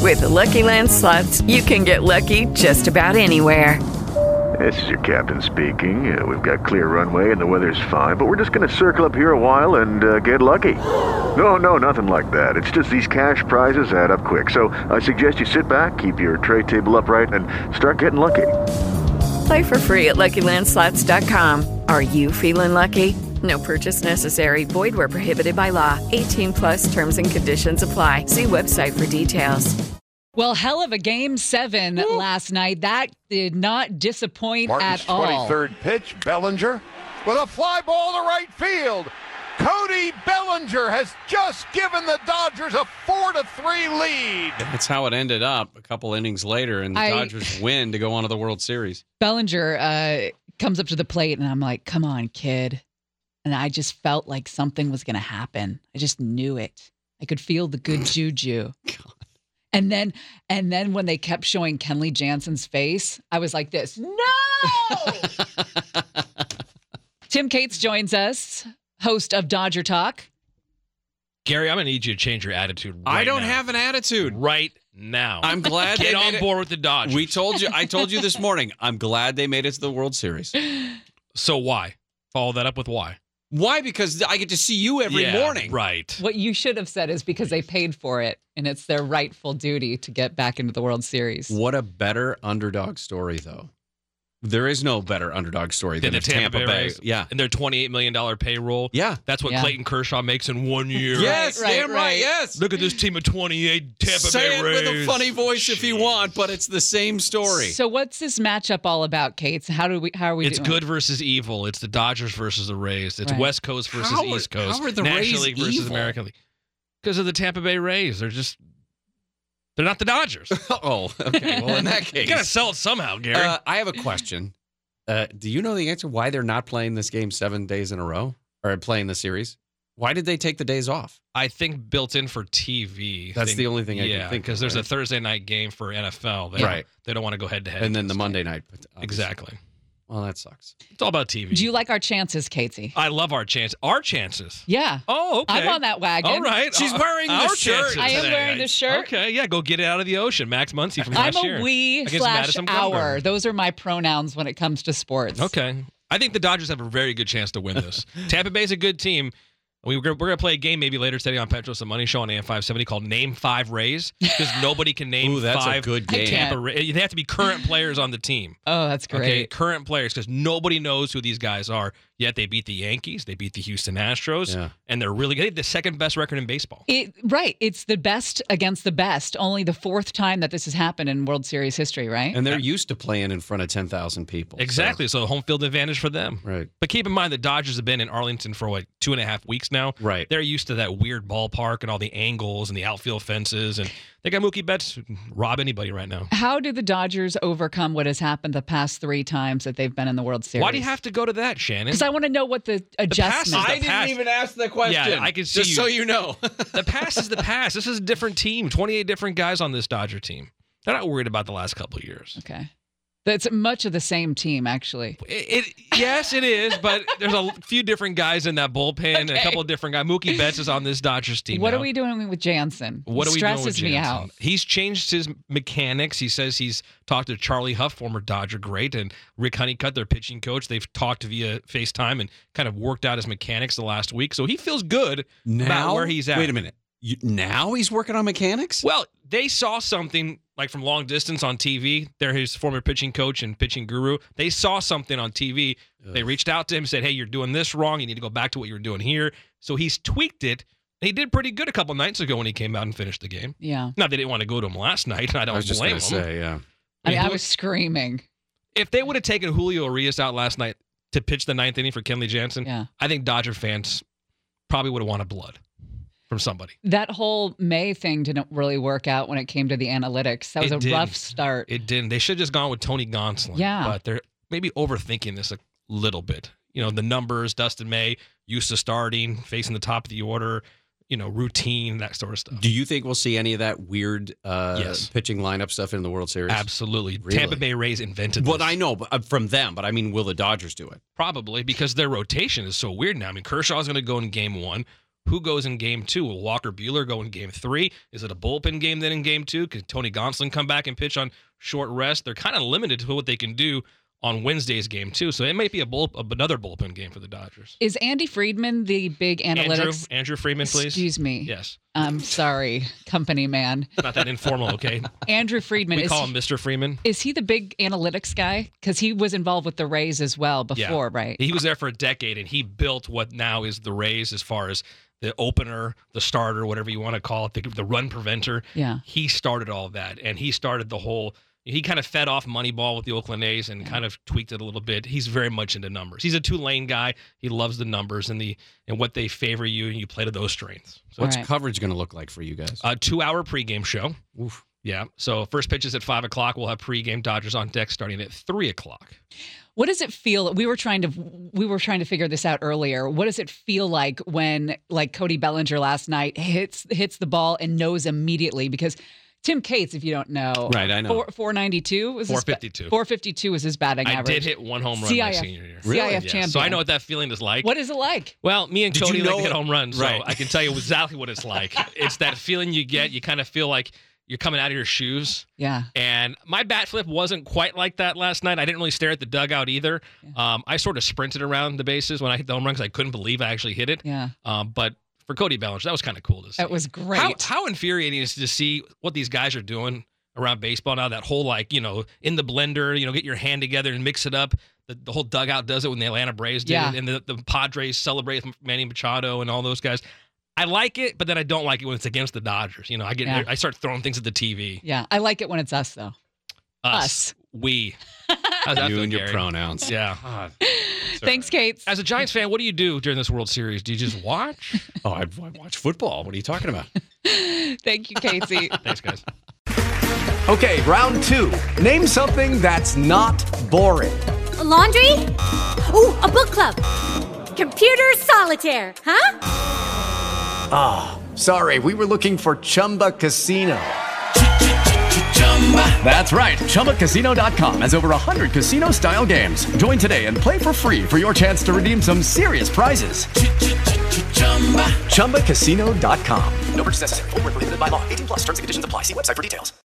With the Lucky Land Slots, you can get lucky just about anywhere. This is your captain speaking. We've got clear runway and the weather's fine, but we're just going to circle up here a while and get lucky. No, nothing like that. It's just these cash prizes add up quick. So I suggest you sit back, keep your tray table upright, and start getting lucky. Play for free at LuckyLandSlots.com. Are you feeling lucky? No purchase necessary. Void where prohibited by law. 18 plus terms and conditions apply. See website for details. Well, hell of a Game 7 last night. That did not disappoint Martin's at all. 23rd pitch, Bellinger with a fly ball to right field. Cody Bellinger has just given the Dodgers a 4-3 lead. That's how it ended up a couple innings later, and the Dodgers win to go on to the World Series. Bellinger comes up to the plate, and I'm like, come on, kid. And I just felt like something was going to happen. I just knew it. I could feel the good juju. God. And then when they kept showing Kenley Jansen's face, I was like this, no! Tim Cates joins us, host of Dodger Talk. Gary, I'm going to need you to change your attitude right now. I don't have an attitude. Right now. I'm glad Get on board with the Dodgers. I told you this morning, I'm glad they made it to the World Series. So why? Follow that up with why? Why? Because I get to see you every morning. Right. What you should have said is because they paid for it, and it's their rightful duty to get back into the World Series. What a better underdog story, though. There is no better underdog story than the if Tampa Bay. Rays. Yeah. And their $28 million payroll. Yeah. That's what Clayton Kershaw makes in 1 year. Yes, Right, damn right, yes. Look at this team of 28 Tampa Say Bay it Rays. with a funny voice if you want, but it's the same story. So what's this matchup all about, Cates? How are we It's doing? good versus evil. It's the Dodgers versus the Rays. It's Right. West Coast versus East Coast. How are the National Rays League versus evil? American League. Because of the Tampa Bay Rays. They're not the Dodgers. Oh, okay. Well, in that case. You got to sell it somehow, Gary. I have a question. Do you know the answer why they're not playing this game 7 days in a row? Or playing the series? Why did they take the days off? I think built in for TV. That's the only thing I can think of. because there's right? a Thursday night game for NFL. They don't want to go head-to-head. And then the against Monday it. night. Obviously. Exactly. Well, that sucks. It's all about TV. Do you like our chances, Catesy? I love our chance. Our chances. Yeah. Oh, okay. I'm on that wagon. All right. She's wearing the Our shirt. chances I am today. wearing the shirt. Okay, yeah, go get it out of the ocean. Max Muncy from I'm last year. a we against Madison / our. Bumgarner. Those are my pronouns when it comes to sports. Okay. I think the Dodgers have a very good chance to win this. Tampa Bay's a good team. We're going to play a game maybe later today on Petros and Money Show on AM 570 called Name 5 Rays because nobody can name Ooh, that's a 5 good game. Tampa Rays. They have to be current players on the team. Oh, that's great. Okay, current players because nobody knows who these guys are. Yet they beat the Yankees, they beat the Houston Astros, and they're really good. They have the second best record in baseball. Right. It's the best against the best. Only the fourth time that this has happened in World Series history, right? And they're used to playing in front of 10,000 people. Exactly. So home field advantage for them. Right. But keep in mind the Dodgers have been in Arlington for like 2.5 weeks now. Right. They're used to that weird ballpark and all the angles and the outfield fences. And they got Mookie Betts who can rob anybody right now. How do the Dodgers overcome what has happened the past 3 times that they've been in the World Series? Why do you have to go to that, Shannon? Because I want to know what the adjustment. I didn't even ask the question. Yeah, I can see Just so you know. The past is the past. This is a different team. 28 different guys on this Dodger team. They're not worried about the last couple of years. Okay. That's much of the same team, actually. Yes, it is, but there's a few different guys in that bullpen and a couple of different guys. Mookie Betts is on this Dodgers team What now. are we doing with Jansen? What are we doing with Stresses me Jansen? out. He's changed his mechanics. He says he's talked to Charlie Huff, former Dodger great, and Rick Honeycutt, their pitching coach. They've talked via FaceTime and kind of worked out his mechanics the last week. So he feels good about where he's at. Wait a minute. Now he's working on mechanics? Well, they saw something like from long distance on TV. They're his former pitching coach and pitching guru. They saw something on TV. They reached out to him and said, hey, you're doing this wrong. You need to go back to what you were doing here. So he's tweaked it. He did pretty good a couple nights ago when he came out and finished the game. Yeah. Now, they didn't want to go to him last night. I don't I was just blame going him. to say, yeah. I mean, I was screaming. If they would have taken Julio Urias out last night to pitch the 9th inning for Kenley Jansen, Yeah. I think Dodger fans probably would have wanted blood from somebody. That whole May thing didn't really work out when it came to the analytics. That was It a didn't. rough start. It didn't. They should have just gone with Tony Gonsolin. Yeah. But they're maybe overthinking this a little bit. You know, the numbers, Dustin May, used to starting, facing the top of the order, you know, routine, that sort of stuff. Do you think we'll see any of that weird Yes. pitching lineup stuff in the World Series? Absolutely. Really? Tampa Bay Rays invented Well, this. I know from them, but I mean, will the Dodgers do it? Probably because their rotation is so weird now. I mean, Kershaw's going to go in game 1. who goes in game 2? Will Walker Buehler go in game 3? Is it a bullpen game then in game 2? Could Tony Gonsolin come back and pitch on short rest? They're kind of limited to what they can do on Wednesday's game 2. So it might be another bullpen game for the Dodgers. Is Andy Friedman the big analytics? Andrew Friedman, please. Excuse me. Yes. I'm sorry, company man. It's not that informal, okay? Andrew Friedman. We call him Mr. Freeman. Is he the big analytics guy? Because he was involved with the Rays as well before, right? He was there for a decade, and he built what now is the Rays as far as the opener, the starter, whatever you want to call it, the run preventer. Yeah. He started all of that, and he started the whole – he kind of fed off Moneyball with the Oakland A's and kind of tweaked it a little bit. He's very much into numbers. He's a Tulane guy. He loves the numbers and what they favor you, and you play to those strengths. So What's coverage going to look like for you guys? a 2-hour pregame show. Oof. Yeah. So first pitch is at 5 o'clock. We'll have pregame Dodgers on deck starting at 3 o'clock. What does it feel? We were trying to figure this out earlier. What does it feel like when, like, Cody Bellinger last night hits the ball and knows immediately? Because Tim Cates, if you don't know, right? I know. 492 was 452. 452 was his batting average. I did hit one home run my senior year. Really? CIF champion. So I know what that feeling is like. What is it like? Well, me and Cody like to hit home runs, so Right. I can tell you exactly what it's like. It's that feeling you get. You kind of feel like you're coming out of your shoes. Yeah. And my bat flip wasn't quite like that last night. I didn't really stare at the dugout either. Yeah. I sort of sprinted around the bases when I hit the home run because I couldn't believe I actually hit it. Yeah. But for Cody Bellinger, that was kind of cool to see. That was great. How infuriating is it to see what these guys are doing around baseball now? That whole, like, in the blender, get your hand together and mix it up. The whole dugout does it when the Atlanta Braves did it, and the Padres celebrate with Manny Machado and all those guys. I like it, but then I don't like it when it's against the Dodgers. I start throwing things at the TV. Yeah, I like it when it's us, though. Us. We. How's that You feel, and your Gary? pronouns. Yeah. Thanks, Cates. As a Giants fan, what do you do during this World Series? Do you just watch? Oh, I watch football. What are you talking about? Thank you, Casey. Thanks, guys. Okay, round 2. Name something that's not boring. A laundry? Ooh, a book club. Computer solitaire, huh? Sorry, we were looking for Chumba Casino. That's right. ChumbaCasino.com has over 100 casino-style games. Join today and play for free for your chance to redeem some serious prizes. ChumbaCasino.com. No purchase necessary. Void where prohibited by law. 18+ terms and conditions apply. See website for details.